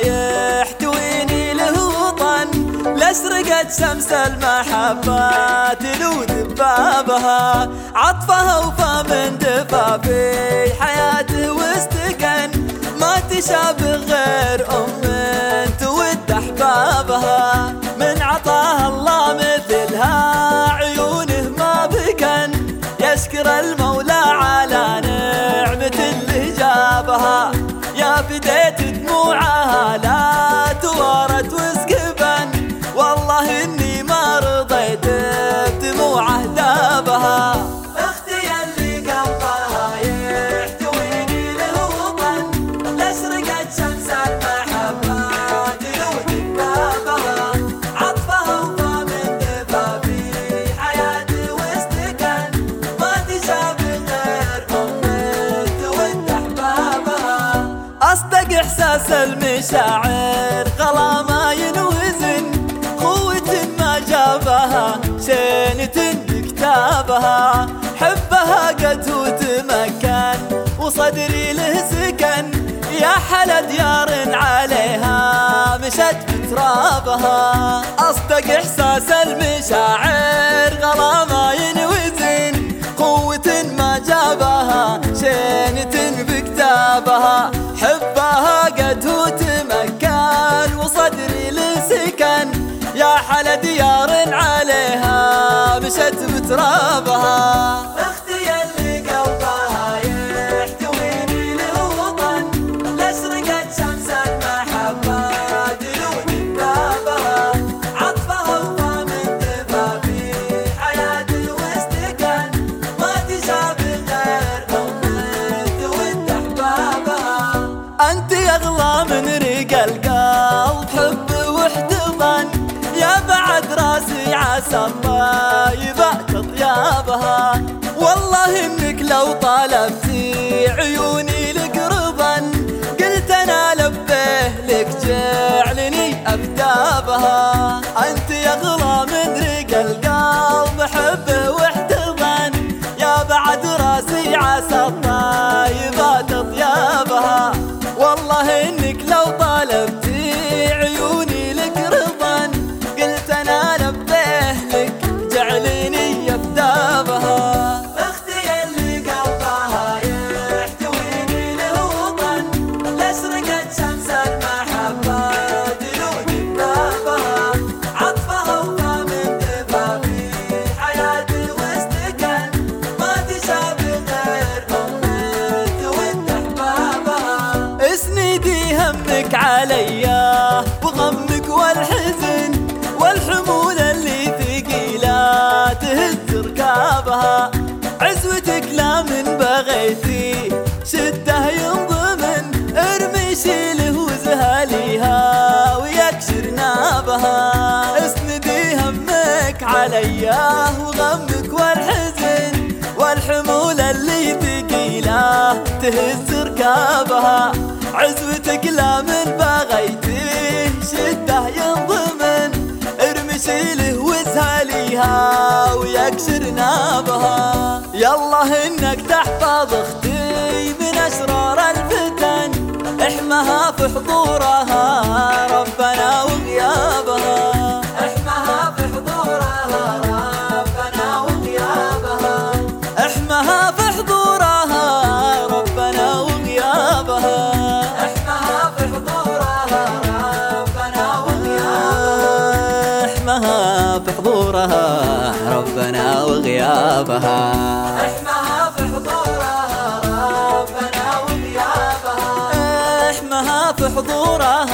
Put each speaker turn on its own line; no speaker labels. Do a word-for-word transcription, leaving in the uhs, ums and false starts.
يحتويني له وطن، لاشرقت شمس المحبة تلو دبابها، عطفها وفا من دفا في حياته واستكن، ما تشابه غير أم تود أحبابها، من عطاها الله مثلها عيونه ما بكن، يشكر المولى على نعمة اللي جابها، يا فديت دموعها لا توارت وسكبن، والله إني ما رضيت بدموع أهدابها. أختي اللي قلبها يحتويني له وطن، لاشرقت شمس المحبة تلو دبابها، عطفها وفا من دفا في حياتي واستكن، ما تشابه غير أم تود أحبابها. أصدق إحساس المشاعر غلا ما ينوزن، قوة ما جابها شينة بكتابها، حبها قد وتمكن وصدري له سكن، يا حلا ديار عليها مشت بترابها. أصدق إحساس المشاعر غلا ما ينوزن، قوة ما جابها شينة بكتابها، حبها قد وتمكن وصدري لسكن، يا حلا ديار عليها مشت بترابها. أختي اللي قلبها يحتويني له وطن، لاشرقت شمس المحبة تلو دبابها، عطفها وفا من دفا في حياتي واستكن، ما تشابه غير أم تود أحبابها. أنت أغلى من ريق القلب حب واحتضن، يا بعد راسي عسى الله يبعت طيابها، والله إنك لو طالبتي عيوني لقربا، قلت أنا لبيه لك جعلني أكتابها. أنت أغلى من ريق القلب حب واحتضن، يا بعد راسي عسى الله يبعت طيابها، والله إنك لو طالبتي عيوني لك رضا، قلت أنا لبيه لك جعليني أكتابها. أختي اللي قلبها يحتويني له وطن، لاشرقت شمس المحبة تلو دبابها، عطفها وفا من دفا في حياتي واستكن، ما تشابه غير أم تود أحبابها. اسندي همك عليا وغمك والحزن، والحمول اللي ثقيلة تهز ركابها، عزوتك لا من بغيتي شده ينضمن، ارمي شيله وزهاليها ويكسر نابها. اسندي همك عليا وغمك والحزن، والحمول اللي ثقيلة تهز ركابها، عزوتك لا من بغيته شده ينضمن، ارمي شيله وزهاليها ويكسر نابها. يالله انك تحفظ اختي من اشرار الفتن، احمها في حضورها ربنا وغيابها، احمها في حضورها ربنا وغيابها، احمها في حضورها ربنا وغيابها، احمها في حضورها ربنا وغيابها، احمها في حضورها ربنا وغيابها، احمها في حضورها ربنا وغيابها، احمها في حضورها